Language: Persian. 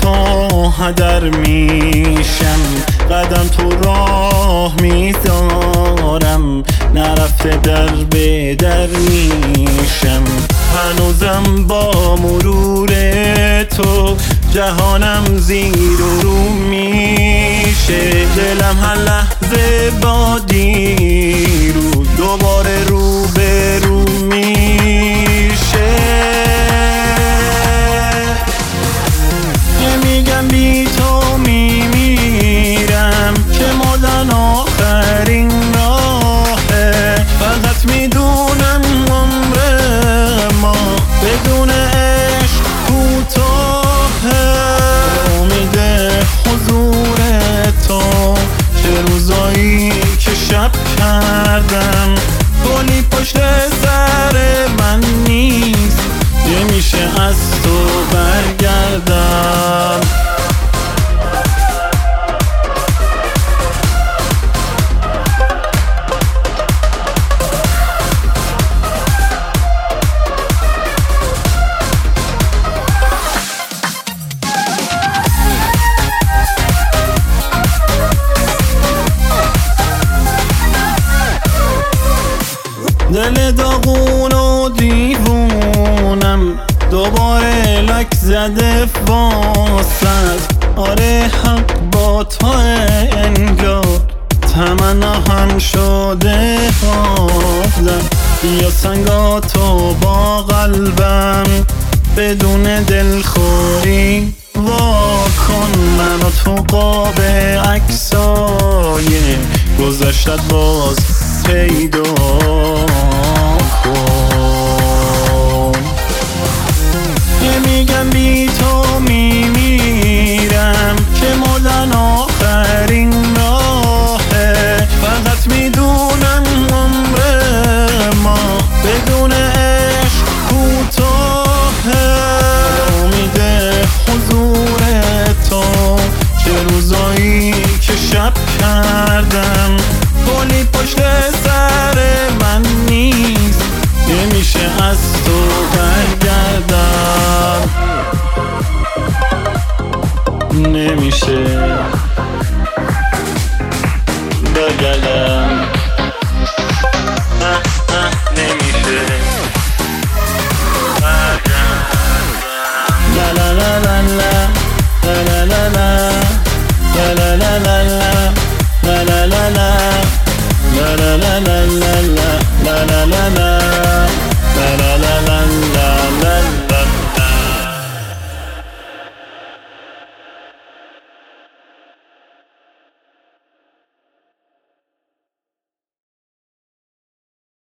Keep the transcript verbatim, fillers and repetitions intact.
تو هدر میشم، قدم تو راه میذارم، نرفته در به در میشم. هنوزم با مرور تو جهانم زیر و رو میشه، دلم هر لحظه با دیرو دوباره رو به رو میشه. نمیگم بی تو میمیرم که مردن آخرین راهه، فقط میدونم عمر ما بدون عشق کوتاهه. امید حضور تو چه روزایی که شب کردم، گلی پشت سر من نیست، نمیشه از تو برگردم. دل داغون و دیوونم دوباره لک زده واسد. آره حق با تو انگار، تمنا هم شده حافظم. یا سنگاتو با قلبم بدون دلخوری واکن، منو تو قاب عکسای گذشتت باز پیدا کن. نمیگم بی تو میمیرم که مردن آخرین راهه، فقط میدونم عمر ما بدون عشق کوتاهه. امید حضور تو چه روزایی که شب کردم، گلی پشت سر من نیست، نمیشه از تو برگردم. نمیشه برگردم.